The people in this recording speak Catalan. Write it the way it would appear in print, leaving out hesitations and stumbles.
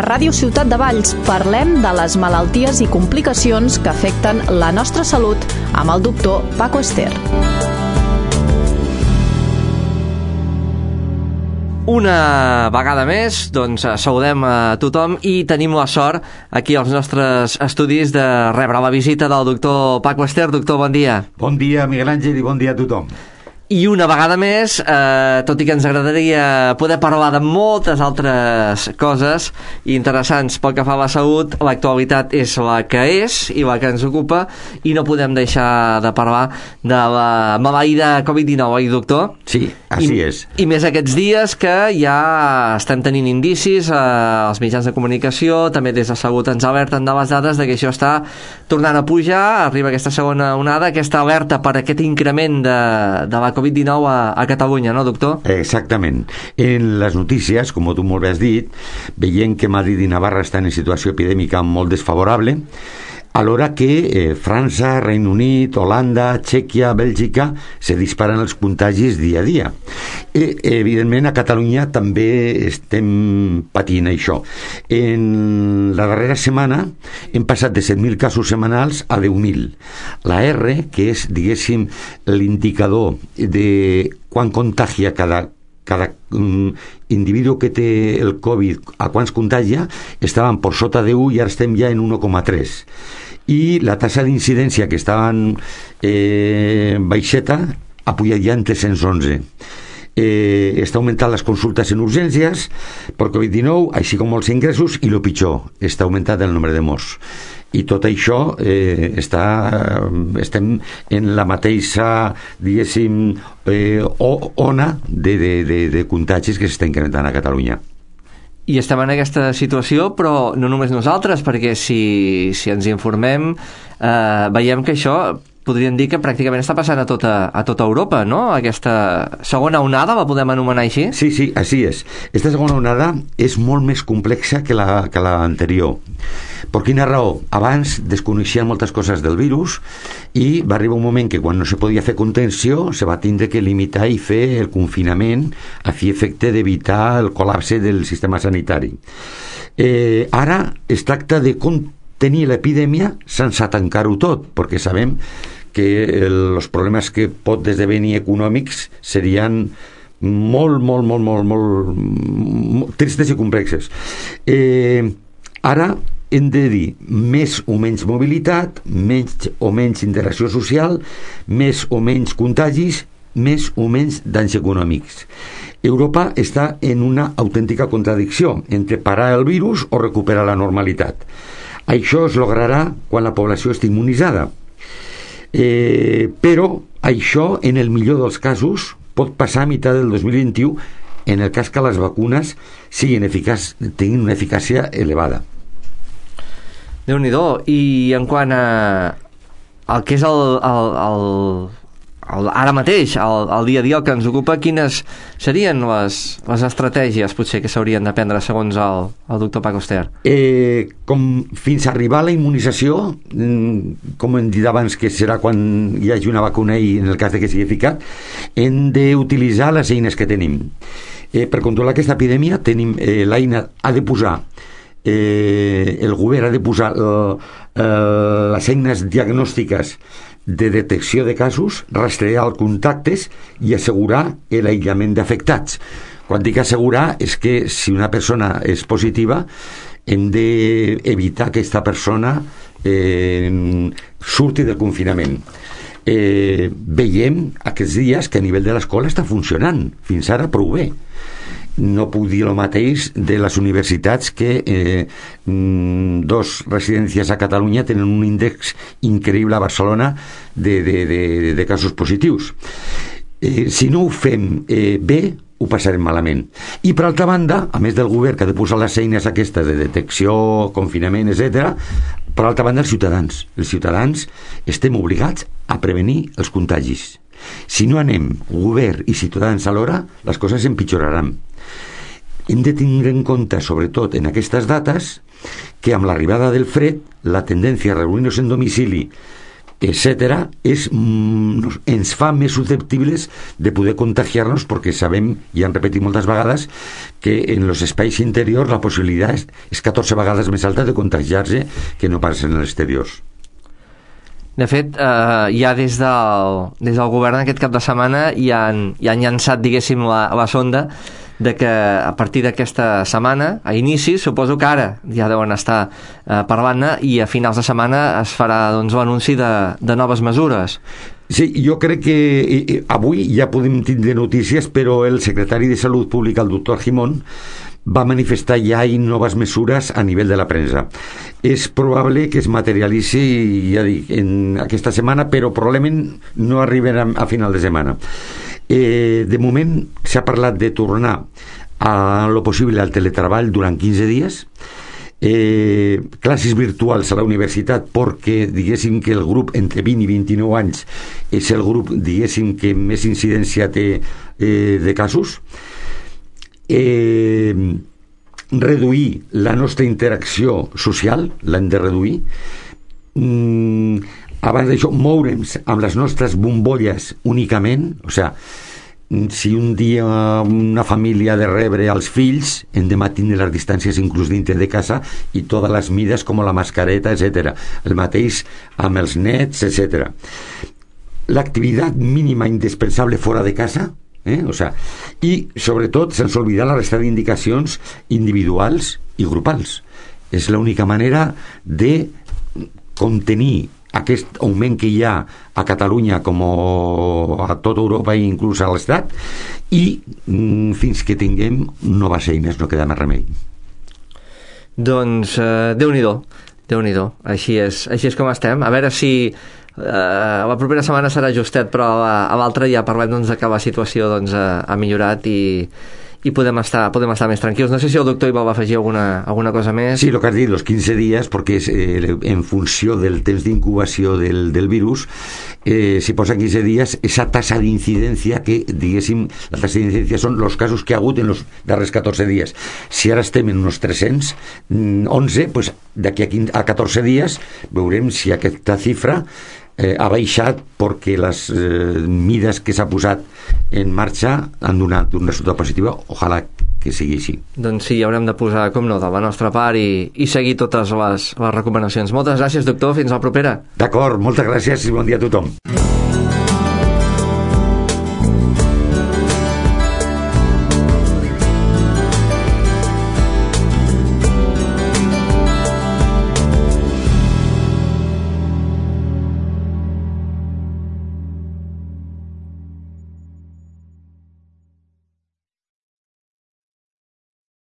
Ràdio Ciutat de Valls parlem de les malalties i complicacions que afecten la nostra salut amb el doctor Paco Ester. Una vegada més, doncs, saludem a tothom i tenim la sort aquí als nostres estudis de rebre la visita del doctor Paco Ester. Doctor, bon dia. Bon dia, Miguel Àngel, i bon dia a tothom. I una vegada més, tot i que ens agradaria poder parlar de moltes altres coses interessants pel que fa a la salut, l'actualitat és la que és i la que ens ocupa, i no podem deixar de parlar de la maleïda Covid-19, oi, doctor? Sí, així és. I més aquests dies que ja estem tenint indicis als mitjans de comunicació, també des de Salut ens alerten de les dades de que això està tornant a pujar, arriba aquesta segona onada, aquesta alerta per aquest increment de la Covid-19 a Catalunya, no, doctor? Exactament. En les notícies, com tu molt bé has dit, veiem que Madrid i Navarra estan en situació epidèmica molt desfavorable, alhora que França, Regne Unit, Holanda, Txèquia, Bèlgica se disparen els contagis dia a dia. Evidentment a Catalunya també estem patint això. En la darrera setmana hem passat de 7.000 casos setmanals a 10.000. La R, que és, diguéssim, l'indicador de quan contagia cada individu que té el Covid, a quants contagia, estaven per sota de 1 i ara estem ja en 1,3. I la tassa d'incidència, que estaven baixeta, ha pujat ja en 311. Està augmentant les consultes en urgències per Covid-19, així com els ingressos, i el pitjor, està augmentant el nombre de morts. I tot això estem en la mateixa, diguéssim, ona de contagis que s'està incrementant a Catalunya. I estem en aquesta situació, però no només nosaltres, perquè si ens informem veiem que això podríem dir que pràcticament està passant a tota Europa, no? Aquesta segona onada, la podem anomenar així? Sí, així és. Esta segona onada és molt més complexa que l'anterior. Per quina raó? Abans desconeixien moltes coses del virus i va arribar un moment que quan no se podia fer contenció se va tindre que limitar i fer el confinament a fi efecte d'evitar el col·lapse del sistema sanitari. Ara es tracta de tenir l'epidèmia sense tancar-ho tot, perquè sabem que els problemes que pot esdevenir econòmics serien molt tristes i complexes. Ara hem de dir més o menys mobilitat, menys o menys interacció social, més o menys contagis, més o menys danys econòmics. Europa està en una autèntica contradicció entre parar el virus o recuperar la normalitat. Això es lograrà quan la població estigui immunitzada. Però això, en el millor dels casos, pot passar a mitjà del 2021 en el cas que les vacunes tinguin una eficàcia elevada. Déu-n'hi-do. I en quant al que és ara mateix, el dia a dia que ens ocupa, quines serien les estratègies potser que s'haurien de prendre segons el doctor Paco Ester? Com fins a arribar a la immunització, com hem dit abans, que serà quan hi hagi una vacuna i en el cas de que sigui eficaç, hem d'utilitzar les eines que tenim. Per controlar aquesta epidèmia tenim l'eina ha de posar el govern ha de posar les eines diagnòstiques de detecció de casos, rastrear els contactes i assegurar l'aïllament d'afectats. Quan dic assegurar és que si una persona és positiva hem d'evitar que aquesta persona surti del confinament. Veiem aquests dies que a nivell de l'escola està funcionant fins ara prou bé. No puc dir el mateix de les universitats, que dos residències a Catalunya tenen un índex increïble a Barcelona de casos positius. Si no ho fem bé, ho passarem malament. I per altra banda, a més del govern que ha de posar les eines aquestes de detecció, confinament, etc., per altra banda els ciutadans. Els ciutadans estem obligats a prevenir els contagis. Si no anem govern i ciutadans alhora, les coses empitjoraran. Hem de tindre en compte, sobretot en aquestes dates, que amb l'arribada del fred, la tendència a reunir-nos en domicili etcètera, ens fa més susceptibles de poder contagiar-nos, perquè sabem, i han repetit moltes vegades, que en els espais interiors la possibilitat és 14 vegades més alta de contagiar-se que no pas en els exteriors. De fet, ja des del govern aquest cap de setmana ja han llançat, diguéssim, la sonda de que a partir d'aquesta setmana, a inici, suposo que ara ja deuen estar parlant-ne, i a finals de setmana es farà doncs, l'anunci de noves mesures. Sí, jo crec que avui ja podem tindre notícies, però el secretari de Salut Pública, el doctor Gimón, va manifestar ja noves mesures a nivell de la premsa. És probable que es materialitzi, ja dic, en aquesta setmana, però probablement no arribarà a final de setmana. De moment s'ha parlat de tornar a lo possible al teletreball durant 15 dies, classes virtuals a la universitat, perquè diguéssim que el grup entre 20 i 29 anys és el grup, diguéssim, que més incidència té de casos, reduir la nostra interacció social, l'hem de reduir, abans d'això moure'ns amb les nostres bombolles únicament, o sigui, si un dia una família ha de rebre els fills, hem de mantenir les distàncies inclús dintre de casa i totes les mides com la mascareta, etc. El mateix amb els nets, etc. L'activitat mínima indispensable fora de casa, o sea, i sobretot sense oblidar la resta d'indicacions individuals i grupals. És l'única manera de contenir aquest augment que hi ha a Catalunya com a tota Europa i inclús a l'Estat, i fins que tinguem noves eines, no queda més remei. Doncs Déu-n'hi-do, així és com estem. A veure si la propera setmana serà justet, però a l'altra ja parlem doncs, que la situació doncs, ha millorat i podem estar més tranquils. No sé si el doctor hi vol afegir alguna cosa més. Sí, el que has dit, els 15 dies, perquè és, en funció del temps d'incubació del virus, si posa 15 dies, esa tasa d'incidència que, diguéssim, la tasa d'incidència són els casos que ha hagut en els darrers 14 dies. Si ara estem en uns 311, pues, d'aquí a 14 dies veurem si aquesta xifra ha baixat perquè les mides que s'ha posat en marxa han donat un resultat positiu. Ojalà que sigui així. Doncs sí, haurem de posar, com no, de la nostra part i seguir totes les recomanacions. Moltes gràcies, doctor. Fins la propera. D'acord, moltes gràcies i bon dia a tothom.